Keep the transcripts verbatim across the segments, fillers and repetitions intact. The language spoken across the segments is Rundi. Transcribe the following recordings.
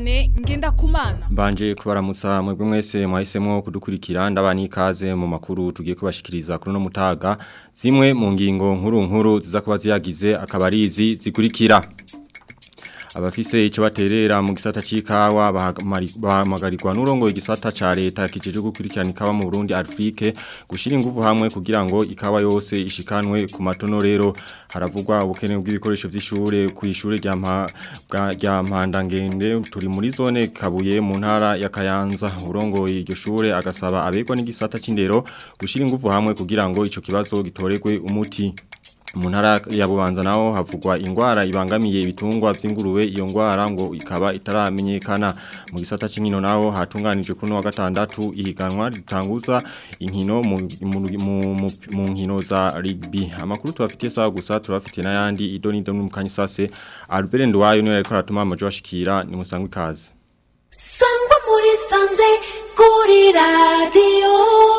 Vianney Ngendakumana. Mbanje kubaramutsa mwebwe mwese mwahisemo kudukurikira ndabani ikaze mu makuru tugiye kubashikiriza kuri no mutaga zimwe mu ngingo nkuru nkuru ziza kuba ziyagize akabarizi zikurikira. Abafise ico baterera mu gisata c'ikawa bahamagarirwa n'urongo igisata ca leta kijeje gukurikirana ikawa mu Burundi Afrique gushira ingufu hamwe kugira ngo ikawa yose ishikanwe ku matonorero. Haravugwa ubukene bw'ibikoresho vy'ishure ku ishure rya rya Mpandangende turi muri zone Kabuye mu ntara ya Kayanza. Urongo iryo shure agasaba abegwa n'igisata c'indero gushira ingufu hamwe kugira ngo ico kibazo gitoregwe umuti. Mu ntara ya Bubanza naho havugwa ingwara ibangamiye ibitungwa vy'ingurube. Iyo ngwara ngo ikaba itaramenyekana. Mu gisata c'inkino naho hatunganijwe kuri wa gatandatu ihiganwa ritanguza inkino mu, mu, mu, mu nkino za rugby. Amakuru tubafitiye sawa gusa turafitiye n'ayandi idoni idoni mu kanyisase. Albert Ndwayo niwe ariko aratuma amajo ashikira ni musangwe kaze. Sangwa muri sanze kuri radio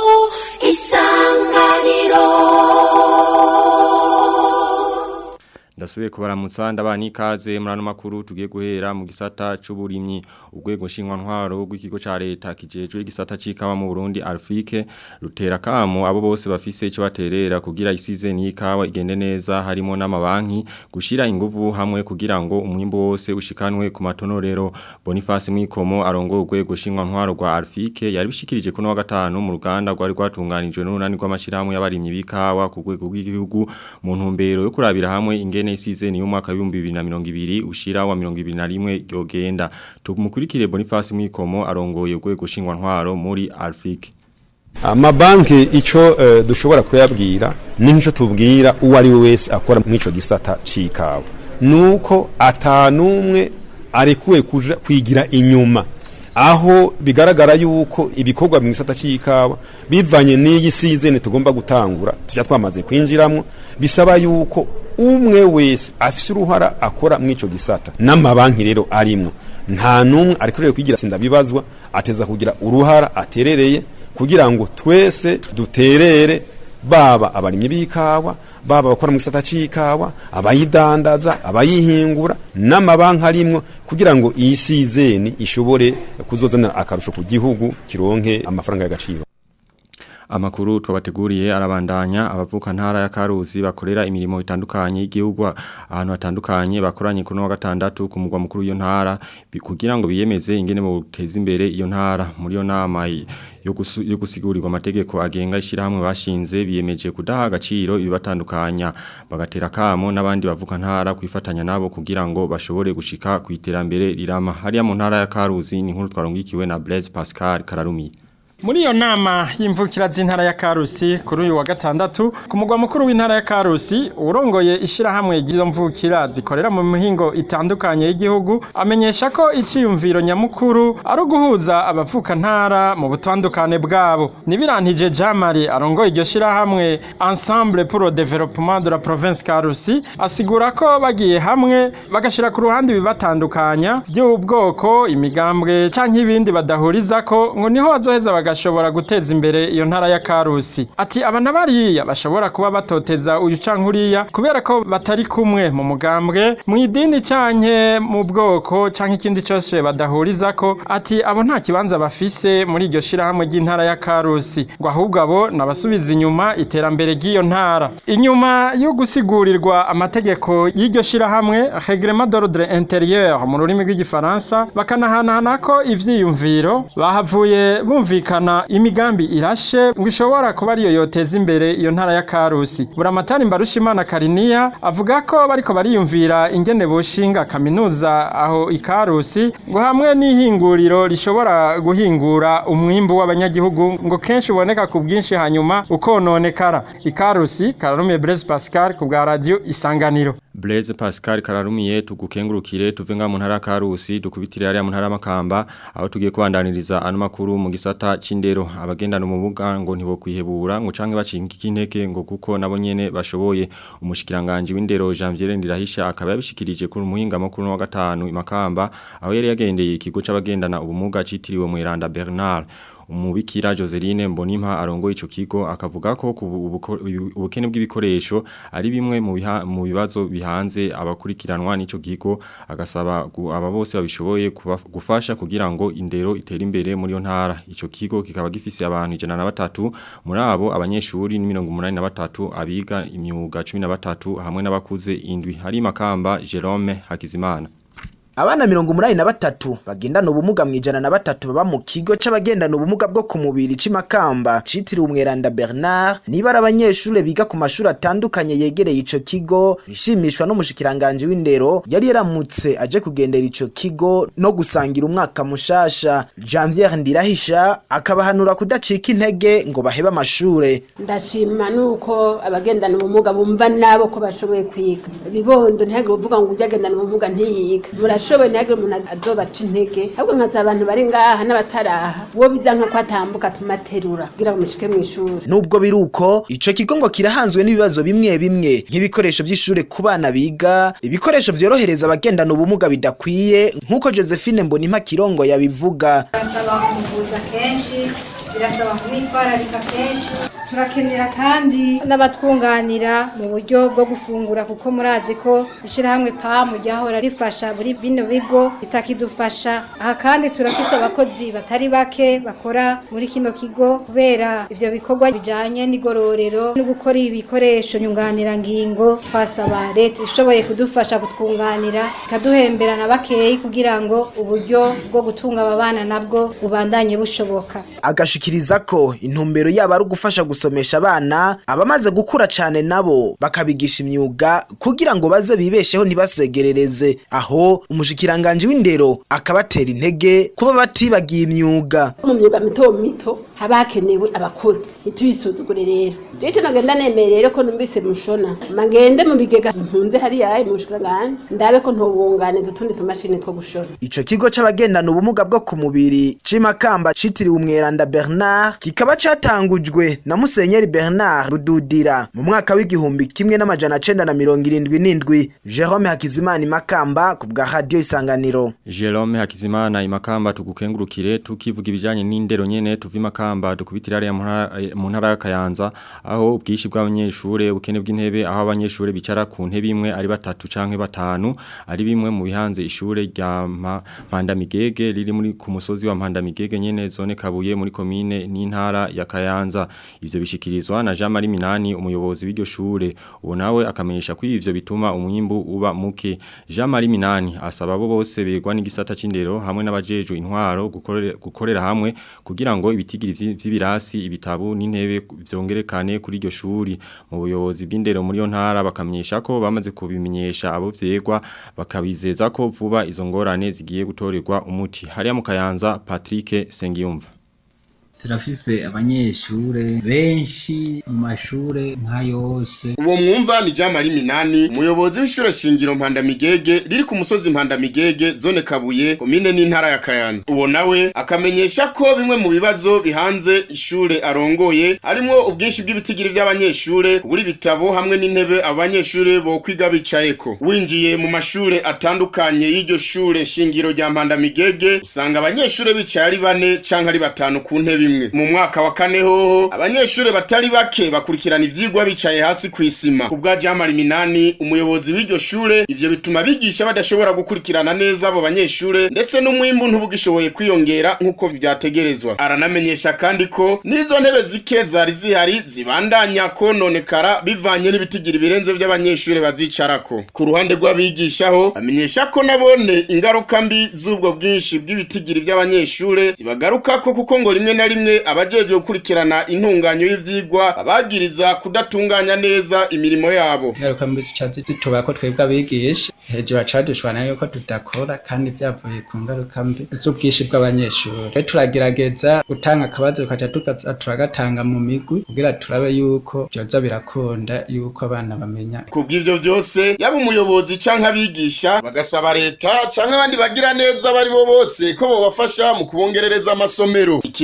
Isanganiro. Ndasubiye kubaramutsa ndabani ikaze murano makuru tugiye guhera mu gisata c'uburimyi. Urwego nshinwa ntwaro rw'ikigo ca leta kijejwe igisata c'ikawa mu Burundi Afrique rutera kamo abo bose bafise ico baterera kugira isize n'ikawa igende neza harimo n'amabanki gushira inguvu hamwe kugira ngo umwimbo wose ushikanwe ku matonorero. Boniface Mwikomo arongo urwego nshinwa ntwaro rwa Afrique yari bishikirije kuno wa gatanu mu ruganda rwari rwatunganijwe n'unani rw'amashirahamwe y'abarimyi b'ikawa ku rwego rw'igihugu mu ntumbero yo kurabira hamwe ingene isize ni umwaka wa bibiri na mirongo ibiri ushira wa mirongo ibiri na rimwe yogenda. Tumukurikire Boniface Mwikomo arongoye urwego nshinwa ntwaro muri Afrique. Amabanki ico uh, dushobora kuyabwira ni nco tubwira uwo ari wese akora mwico gisata cikawa nuko atanumwe arekuwe kuja kwigira inyuma aho bigaragara yuko ibikorwa mu gisata cikawa bivanye n'iyi season tugomba gutangura tujya twamaze kwinjiramo bisaba yuko umwe wese afise uruhara akora mwico gisata n'amabanki rero arimo nta numwe ariko rero kwigira sinda bibazwa ateza kugira uruhara aterereye kugira ngo twese duterere baba abarimyi b'ikawa baba bakora mu gisata c'ikawa abayidandaza abayihingura n'amabanki arimwo kugira ngo iyi season ishobore kuzozana akarusho ku gihugu kironke amafaranga y'agaciro. Amakuru twabateguriye arabandanya abavuka ntara ya Karuzi bakorera imirimo itandukanye y'igihugu ahantu hatandukanye bakoranye kuno wa gatandatu ku mugwa mukuru iyo ntara kugira ngo biyemeze ingene mu guteza imbere iyo ntara. Muri yo nama yo gusigurirwa amategeko agenga ishirahamwe bashinze biyemeje kudaha agaciro ibibatandukanya bagatera kamo n'abandi bavuka ntara kwifatanya nabo kugira ngo bashobore gushika ku iterambere rirama. Hariya mu ntara ya Karuzi ni nkuru twarongikiwe na Blaise Pascal Kararumi. Muri iyo nama y'imvukira z'intara ya Karusi kuri uyu wa gatandatu ku mugwa mukuru w'intara ya Karusi urongoye ishirahamwe ry'izo mvukira zikorera mu mihingo itandukanye y'igihugu amenyesha ko iciyumviro nyamukuru ari uguhuza abavuka ntara mu butandukane bwabo. Nibirantije Jamari arongoye iryo shirahamwe Ensemble pour le développement de la province Karusi asigura ko bagiye hamwe bagashira ku ruhande bibatandukanya by'ubwoko imigambwe canke ibindi badahuriza ko ngo niho bazoheza bagashobora guteza imbere iyo ntara ya Karusi. Ati abana bariya bashobora kuba batoteza uyu cankuriya kubera ko batari kumwe mu mugambwe mu idini canke mu bwoko canke ikindi cyose badahuriza ko. Ati abo nta kibanza bafise muri iryo shirahamwe ry'intara ya Karusi ngo ahubwo abo nabasubiza inyuma iterambere ry'iyo ntara. Inyuma yo gusigurirwa amategeko y'iryo shirahamwe règlement d'ordre intérieur mu rurimi rw'igifaransa bakanahanahana ko ivyiyumviro bahavuye bumvika kana imigambi irashe ngo ishobora kuba ariyo yoteza imbere iyo ntara ya Karusi. Buramatari Mbarushimana Kariniya avuga ko bariko bariyumvira ingene boshinga kaminuza aho ikarusi ngo hamwe n'ihinguriro rishobora guhingura umwimbu w'abanyagihugu ngo kenshi uboneka ku bwinshi hanyuma ukononekara. Ikarusi Kararumiye Blaise Pascal ku bwa radio Isanganiro. Blaise Pascal Kararumiye tugukengurukire tuvenga mu ntara Karusi dukubitire ari mu ntara Makamba aho tugiye kubandaniriza ano makuru mu gisata c'indero. Abagendana umubuga ngo ntibo kwihebura ngo canke bacinka ikinteke ngo kuko nabo nyene bashoboye. Umushikiranganje w'indero Janvier Ndirahisha akaba yabishikirije ku muhinga makuru wa gatanu Makamba aho yari yagendeye ikigo c'abagendana ubumuga citiriwe Mweranda Bernard. umubikira Joseline Mbonimpa arongo ico kigo akavuga ko ubukene bw'ibikoresho ari bimwe mu mu bibazo bihanze abakurikiranwa n'ico kigo agasaba aba bose babishoboye gufasha kugira ngo indero itere imbere muri yo ntara ico kigo kikaba gifise abantu ijana na batatu muri abo abanyeshuri ni mirongo umunani na batatu abiga imyuga cumi na batatu hamwe n'abakuze indwi hari Makamba Jerome Hakizimana. Abana mirongo umunani na batatu bagendana ubumuga mwijana na batatu baba mu kigo c'abagendana ubumuga bwo ku mubiri c'Imakamba citiriwe Umweranda Bernard niba ari abanyeshure biga ku mashuri atandukanye yegereye ico kigo bishimishwa n'umushikiranganje w'indero yari yaramutse aje kugendera ico kigo no gusangira umwaka mushasha. Janvier Ndirahisha akabahanura kudacika intege ngo baheba amashure. Ndashima nuko abagendana ubumuga bumva nabo ko bashoboye kwiga bibondo ntihage uvuga ngo ujagendana ubumuga ntiyiga shobe nage umuntu azobaca intege ahubwo nkasaba abantu bari ngaha n'abataraha wo bizanka kwatambuka tumaterura kugira ngo mushike mu ishuri. Nubwo biruko ico kigo ngo kirahanzwe n'ibibazo bimwe bimwe nk'ibikoresho by'ishure ku bana biga ibikoresho vyorohereza abagendana ubumuga bidakwiye nkuko Josephine Mbonimpa Kirongo yabivuga. Basaba kumuvuza kenshi birasaba kumwitwararika kenshi turakenera kandi n'abatwunganira mu buryo bwo gufungura kuko murazi ko ishirahamwe P A M ryahora rifasha muri bino bigo bitakidufasha. Aha kandi turafise abakozi batari bake bakora muri kino kigo kubera ivyo bikorwa bijanye n'igororero no gukora ibikoresho nyunganira ngingo. Twasaba leta ishoboye kudufasha kutwunganira ikaduhemberana bakeyi kugira ngo uburyo bwo gutunga abana nabwo bubandanye bushoboka. Agashikiriza ko intumbero yaba ari gufasha gusomesha abana abamaze gukura cyane nabo bakabigisha imyuga kugira ngo baze bibesheho ntibasegerereze. Aho umushikiranganje w'indero akabatera intege kuba batibagiye imyuga. Mu myuga mito mito habakenewe abakozi ituyisuzugure rero jeje nagenda nemerere ko numbise mushona mangende mu bigega mpunze hari yaye mushikiranganje ndabe ko ntobungane dutundi tumashini two gushona. Ico kigo c'abagendana ubumuga bwo ku mubiri c'Imakamba citiriwe Umweranda Bernard kikaba catangujwe na Musenyeri Bernard Bududira mu mwaka w'igihumbi kimwe n'amajana cenda na mirongo irindwi n'indwi. Jerome Hakizimana Imakamba ku bwa Radio Isanganiro. Jerome Hakizimana Imakamba tugukengurukire tukivuga ibijanye n'indero nyene tuva Imakamba dukubitira ari mu ntara ya Kayanza aho ubwishi bw'abanyeshure ubukene bw'intebe aho abanyeshure bicara ku ntebe imwe ari batatu canke batanu ari bimwe mu bihanze ishure rya Mpandamigege riri muri ku musozi wa Mpandamigege nyene zone Kabuye muri komine n'intara ya Kayanza. Ivyo bishikirizwa na Jean Marie Minani umuyobozi w'iryo shure uwo nawe akamenyesha ko ivyo bituma umwimbu uba muke. Jean Marie Minani asaba abo bose begwa n'igisata c'indero hamwe n'abajeje intwaro gukorera gukorera hamwe kugira ngo ibitigiri vy'ibirasi ibitabu n'intebe vyongerekane kuri iryo shuri. Mu buyobozi bw'indero muri yo ntara bakamenyesha ko bamaze kubimenyesha abo vyegwa bakabizeza ko vuba izo ngorane zigiye gutorerwa umuti. Hariya mu Kayanza Patrick Sengiyumva. Turafise abanyeshure benshi mu mashure nka yose. Uwo mwumva ni Jean Marie Minani umuyobozi w'ishure shingiro Mpandamigege riri ku musozi Mpandamigege zone Kabuye komine n'intara ya Kayanza. Uwo nawe akamenyesha ko bimwe mu bibazo bihanze ishure arongoye harimo ubwinshi bw'ibitigiri by'abanyeshure kuburi bitabo hamwe n'intebe abanyeshure bo kwiga bicayeko. Winjiye mu mashure atandukanye y'iryo shure shingiro rya Mpandamigege usanga abanyeshure bicaye ari bane canke ari batanu ku ntebe. Mu mwaka wa kane hoho abanyeshure batari bake bakurikirana ivyigwa bicaye hasi kwisima. Kubwa Jean Marie Minani umuyobozi w'iryo shure ivyo bituma bigisha badashobora gukurikirana neza abo banyeshure ndetse n'umwimbu ntubugishoboye kwiyongera nkuko vyategerezwa. Aranamenyesha kandi ko nizo ntebe zike zari zihari zibandanya kononekara bivanye n'ibitigiri birenze by'abanyeshure bazicarako. Ku ruhande rw'abigishaho amenyesha ko nabone ingaruka mbi z'ubwo bwinshi bw'ibitigiri by'abanyeshure zibagarukako kuko ngo rimwe na rimwe abajeje gukurikirana intunganyo y'ivyigwa abagiriza kudatunganya neza imirimo yabo. Ngaruka mbi cyatsi zituba ko twebwe abigisha hejuru acadushwana yuko tudakora kandi byavuye ku ngaruka mbi z'ubwishi bw'abanyeshure. Turagerageza gutanga akabazo kaca tukaza turagatanga mu migwi kugira turabe yuko byoza birakunda yuko abana bamenya. Kubw'ivyo vyose yaba umuyobozi canke abigisha bagasaba leta canke abandi bagira neza bari bo bose ko bobafasha mu kubongerereza amasomero. Ikindi basaba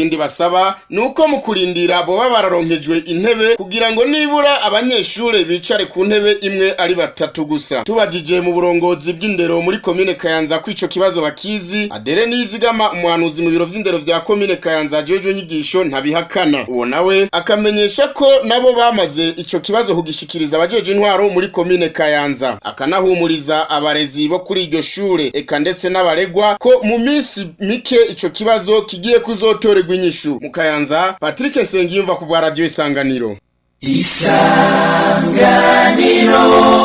basaba nuko mu kurindira boba bararonkejwe intebe kugira ngo nibura abanyeshure bicare ku ntebe imwe ari batatu gusa. Tubajije mu burongozi bw'indero muri komine Kayanza kwico kibazo bakizi, Adere Nizigama umuhanuzi mu biro vy'indero vya komine Kayanza jeje nyigisho ntabihakana. Uwo nawe akamenyesha ko nabo bamaze ico kibazo kugishikiriza abajeje intwaro muri komine Kayanza, akanahumuriza abarezi bo kuri iryo shure eka ndetse n'abaregwa ko mu minsi mike ico kibazo kigiye kuzotorerwa inyishu. Mu Kayanza, Patrick Nsengiyumva ku bwa Radio Isanganiro. Isanganiro.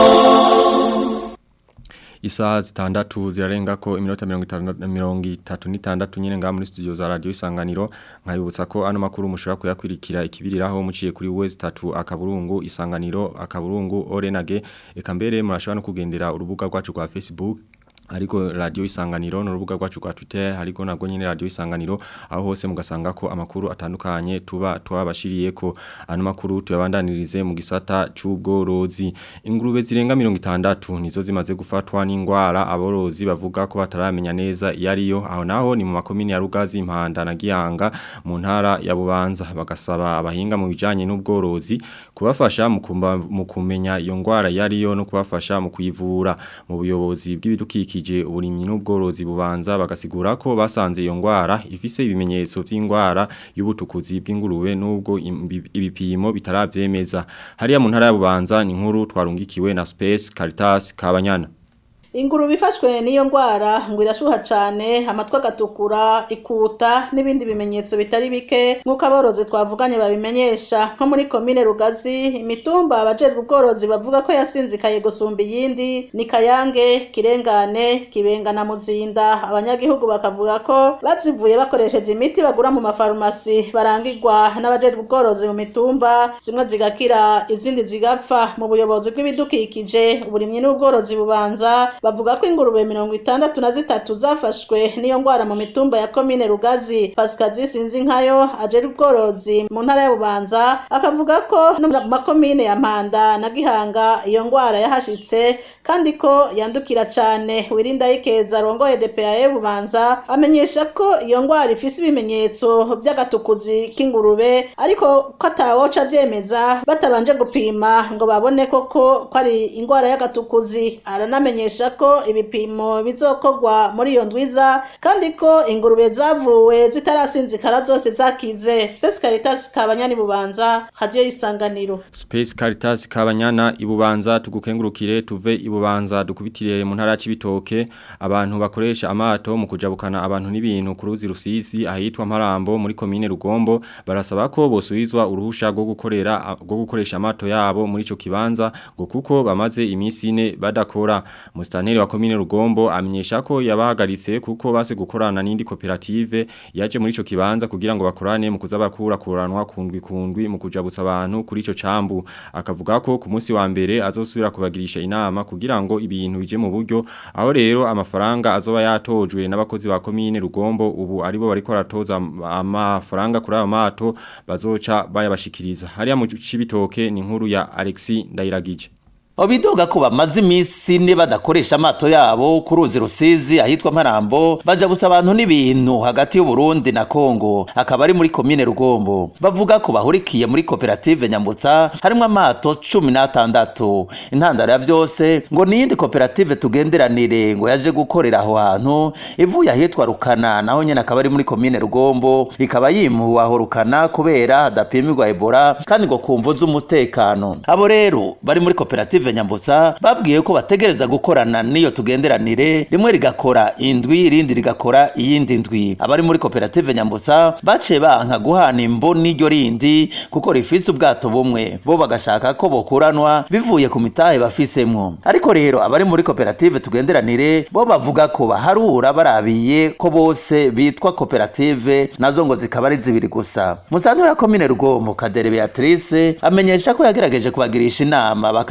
Isaha zitandatu zirarenga ko iminota mirongo itatu n'itandatu nyene nga muri studio za Radio Isanganiro. Nkayibutsa ko ano makuru mushobora kuyakwirikira ikibiriraho muciye kuri wezi tatu akaburungu Isanganiro akaburungu Orenage, eka mbere murashobora no kugendera urubuga rwacu rwa Facebook ariko Radio Isanganiro n'urubuga rwacu rwa Twitter hariko nabwo nyine Radio Isanganiro, aho hose mugasanga ko amakuru atandukanye tuba twabashiriye ko. Ano makuru tuyabandanirize mu gisata c'ubworozi. Ingurube zirenga mirongo itandatu nizo zimaze gufatwa n'ingwara, aborozi bavuga ko bataramenya neza yariyo. Aho naho ni mu makomine ya Rugazi, Impanda na Gihanga mu ntara ya Bubanza. Bagasaba abahinga mu bijanye n'ubworozi kubafasha mu kumenya iyo ngwara yariyo no kubafasha mu kuyivura. Mu buyobozi bw'ibidukikije kije uburimyi n'ubworozi Bubanza bagasigura ko basanze iyo ngwara ifise ibimenyetso vy'ingwara y'ubutukuzi bw'ingurube nubwo ibipimo bitaravyemeza. Hariya mu ntara ya Bubanza ni nkuru twarungikiwe na Space Caritas Kabanyana. Ingurube ifashwe n'iyo ngwara ngo irashuha cane, amatwi agatukura, ikuta n'ibindi bimenyetso bitari bike nk'uko aborozi twavuganye babimenyesha. Nko muri komine Rugazi, imitumba abajejwe ubworozi bavuga ko yasinzikaye gusumba iyindi ni Kayange, Kirengane, Kibenga na Muzinda. Abanyagihugu bakavuga ko bazivuye bakoresheje imiti bagura mu mafarumasi barangirwa n'abajejwe ubworozi mu mitumba, zimwe zigakira izindi zigapfa. Mu buyobozi bw'ibidukikije uburimyi n'ubworozi Bubanza bavuga ko ingurube mirongo itandatu na zitatu zafashwe n'iyo ngwara mu mitumba ya komine Rugazi. Pascal Sinzinkayo ajejwe ubworozi mu ntara ya Bubanza akavuga ko no mu makomine ya Mpanda na Gihanga iyo ngwara yahashitse kandi ko yandukira cane. Wirinda Ikeza rongoye D P A Bubanza amenyesha ko iyo ngwara ifise ibimenyetso by'agatukuzi k'ingurube ariko ko atawoca vyemeza batabanje gupima ngo babone koko ko ari ingwara y'agatukuzi. Aranamenyesha ko ibipimo bizokorwa muri iyo ndwiza kandi ko ingurube zavuwe zitarasinzikara zose zakize. Space Caritas Kabanyana Bubanza, Radio Isanganiro. Space Caritas Kabanyana Ibubanza tugukengurukire tuve Ibubanza dukubitire mu ntara y'Ibitoke. Abantu bakoresha amato mu kujabukana abantu n'ibintu ku ruzi Rusizi ahitwa Mparambo muri komine Rugombo barasaba ko bosubizwa uruhusha rwo gukorera rwo gukoresha amato yabo muri ico kibanza ngo kuko bamaze imisi ine badakora. Mustaneri wa komine Rugombo amenyesha ko yabahagaritse kuko base gukorana n'indi koperative yaje muri ico kibanza kugira ngo bakorane mu kuza bakura kuranwa kundwi kundwi mu kujabutsa abantu kuri ico cambu. Akavuga ko ku munsi wa mbere azosubira kubagirisha inama kugira ngo ibintu bije mu buryo, aho rero amafaranga azoba yatojwe n'abakozi ba komine Rugombo ubu aribo bariko baratoza amafaranga kuri ayo mato bazoca bayabashikiriza. Hariya mu Cibitoke ni nkuru ya Alexis Ndayiragije. Obidoga ko bamaze imisi ne badakoresha amato yabo ku ruzi Rusizi ahitwa Mparambo bajabutsa abantu n'ibintu hagati y'u Burundi na Kongo, akaba ari muri komine Rugombo. Bavuga ko bahurikiye muri koperative Nyambutsa harimo amato cumi n'atandatu. Intandaro ya byose ngo niyindi koperative tugenderanire ngo yaje gukorera aho hantu ivuye ahitwa Rukana, naho nyene akaba ari muri komine Rugombo, ikaba yimuwe aho Rukana kubera hadapimirwa Ebola kandi ngo kumvo z'umutekano. Abo rero bari muri koperative Nyambutsa babwiye ko bategereza gukorana niyo tugenderanire, rimwe rigakora indwi irindi rigakora iyindi ndwi. Abari muri koperative Nyambutsa bace banka guhana imbo n'iryo rindi kuko rifise ubwato bumwe, bo bagashaka ko bokuranwa bivuye ku mitahe bafisemwo. Ariko rero abari muri koperative tugenderanire bo bavuga ko baharura barabiye ko bose bitwa koperative nazo ngo zikaba ari zibiri gusa. Musanzwe ya komine Rugombo Kadere Beatrice amenyesha ko yagerageje kubagirisha inama bakavana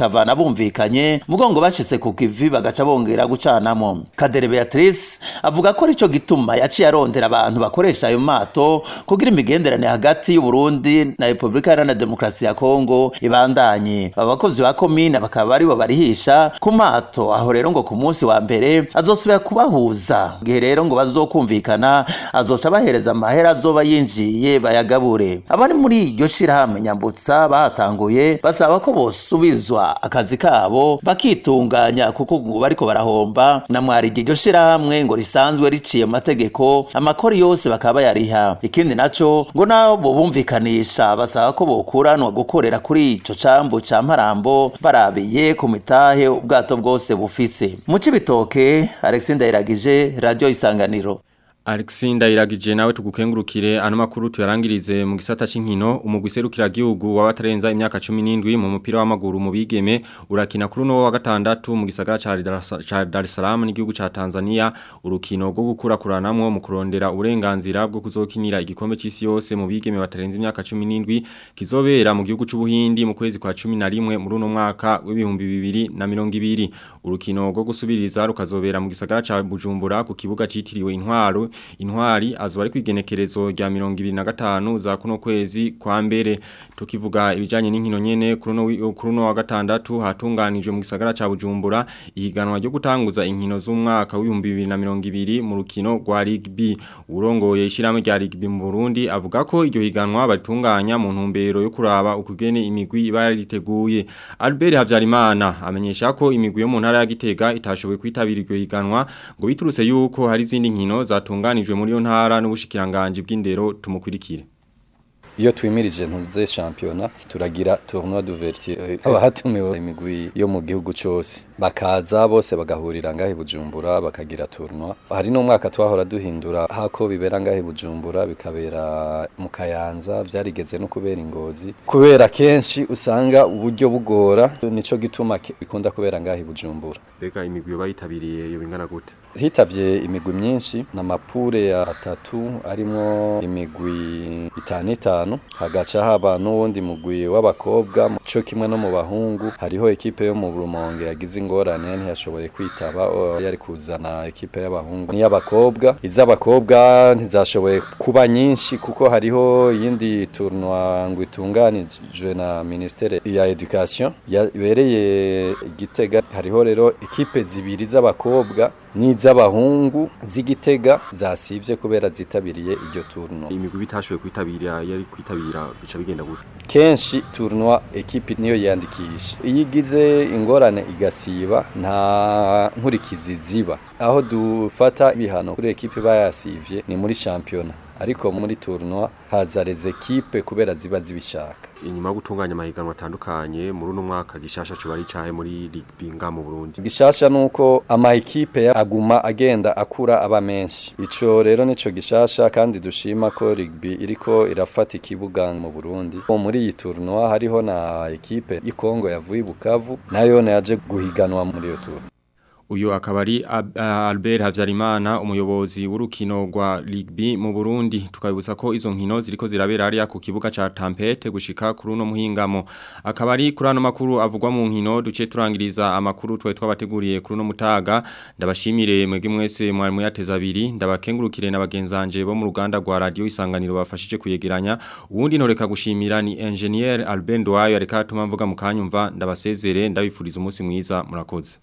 bumvikanye mugongo bashitse ku kivi bagaca bongera gucanamo. Kadere Beatrice avuga ko arico gituma yaciye arondera abantu bakoresha ayo mato kugira imigenderanire hagati y'u Burundi na Republika Iharanira Demokarasi ya Kongo ibandanye. Abakozi ba komine bakaba bari bo barihisha ku mato, aho rero ngo ku munsi wa mbere azosubira kubahuza. Gihe rero ngo bazokumvikana azoca bahereza amahera azoba yinjiye bayagabure. Abari muri iryo shirahamwe Nyambutsa bahatanguye basaba ko bosubizwa akazi kabo bakitunganya kuko ngo bariko barahomba na mwari iryo shirahamwe ngo risanzwe riciye amategeko amakori yose bakaba yariha. Ikindi naco ngo nabo bumvikanisha basaba ko bokuranwa gukorera kuri ico cambu ca Mparambo barabiye ku mitahe ubwato bwose bufise. Mu Cibitoke, Alexis Ndayiragije, Radio Isanganiro. Alexis Ndayiragije nawe tugukengurukire ano makuru tuyarangirize mu gisata c'inkino. Umugwi serukira gihugu wabatarenza imyaka cumi n'indwi mu mupira w'amaguru mu bigeme urakina kuri no wa gatandatu mu gisagara ca Dar es Salaam n'igihugu ca Tanzania, urukino rwo gukura kuranamwo mu kurondera uburenganzira bwo kuzokinira igikombe c'isi yose mu bigeme batarenza imyaka cumi n'indwi kizobera mu gihugu c'Ubuhindi mu kwezi kwa cumi na rimwe muri uno mwaka w'ibihumbi bibiri na mirongo ibiri. Urukino rwo gusubiriza rukazobera mu gisagara ca Bujumbura ku kibuga citiriwe Intwaro Intwari azuba ari kwigenekerezo rya mirongo ibiri na gatanu za kuno kwezi kwa mbere. Tukivuga ibijanye n'inkino nyene kuri no wa gatandatu hatunganijwe mu gisagara ca Bujumbura ihiganwa ryo gutanguza inkino z'umwaka w'ibihumbi bibiri na mirongo ibiri mu rukino rwa rugby. Urongoye ishiramwe rya rugby mu Burundi avuga ko iryo higanwa baritunganya mu ntumbero yo kuraba ukugene imigwi iba yariteguye. Albert Havyarimana amenyesha ko imigwi yo mu ntara ya Gitega itashoboye kwitabira iryo higanwa ngo biturutse yuko hari izindi nkino zatunganijwe muri yo ntara n'ubushikiranganje bw'indero. Tumukurikire. Iyo twimirije ntuze championnat turagira tournoi d'ouverture abahatumiwe imigwi yo mu gihugu cyose bakaza bose bagahurira ngahe Bujumbura bakagira tournoi. Hari no mwaka twahora duhindura hako bibera ngahe Bujumbura bikabera mu Kayanza, vyarigeze no kubera Ingozi kubera kenshi usanga uburyo bugora, nico gituma bikunda kubera ngahe Bujumbura. Beka imigwi yo bayitabiriye yo bingana gute? Hitavye imigwi myinshi na mapure ya atatu arimo imigwi itanu itanu, hagaca haba n'uwundi mugwi w'abakobwa cyo kimwe no mu bahungu. Hariho ekipe yo mu Rumonge yagize ingorane ntiyashoboye kwitaba, yari kuzana ekipe y'abahungu n'iy'abakobwa. Iz'abakobwa ntizashoboye kuba nyinshi kuko hariho yindi tournoi ngo itunganijwe na Ministere ya Education yabereye Gitega. Hariho rero ekipe zibiri z'abakobwa n'iz'abahungu z'Igitega zasivye kubera zitabiriye iryo tournoi. Imigwi bitashoboye kwitabira yari kwitabira bica bigenda gute? Kenshi tournoi ekipe niyo yandikisha, iyo igize ingorane igasiba nta nkurikizi ziba. Aho dufata ibihano kuri ekipe bayasivye ni muri championnat, ariko muri tournoi haza les ekipe kubera ziba zibishaka. Inyuma gutunganya amahiganwa atandukanye muri uno mwaka gishasha cyo bari cyahe muri rugby nga mu Burundi. Gishasha nuko ama ekipe aguma agenda akura aba menshi. Ico rero nico gishasha kandi dushima ko rugby iriko irafata ikibuga mu Burundi. Muri iyi tournoi hariho na ekipe y'Kongo yavuye Bukavu nayo yaje guhiganwa muri iyo tournoi. Uyo akabari Albert Havyarimana umuyobozi w'urukino rwa rugby mu Burundi. Tukabibutsa ko izo nkino ziriko zirabera ari ku kibuga ca Tampete gushika kuri uno muhingamo. Akabari kuri ano makuru avugwa mu nkino duce turangiriza amakuru twe twabateguriye kuri uno mutaga. Ndabashimire mwege mwese mwari muyateza abiri, ndabakengurukire na bagenzanje bo mu ruganda rwa Radio Isanganiro bafashije kuyegeranya. Uwundi ntoreka gushimira ni engineer Albert Ndwayo areka atuma mvuga mu kanyumva. Ndabasezere ndabifuriza umunsi mwiza, murakoze.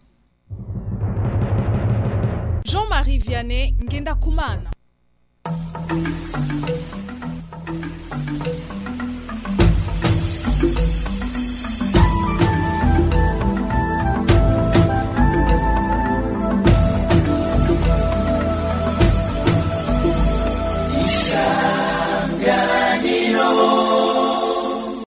Jean-Marie Vianney Ngenda Kumana.